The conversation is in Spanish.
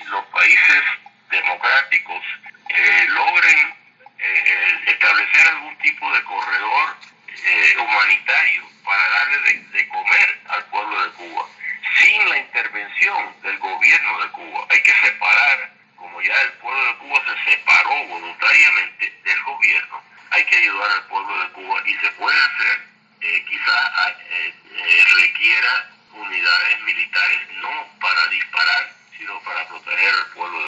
los países democráticos logren establecer algún tipo de corredor humanitario para darle de comer al pueblo de Cuba, sin la intervención del gobierno de Cuba. Hay que separar, como ya el pueblo de Cuba se separó voluntariamente del gobierno, hay que ayudar al pueblo de Cuba y se puede hacer, quizás requiera unidades militares no para disparar, sino para proteger al pueblo de Cuba.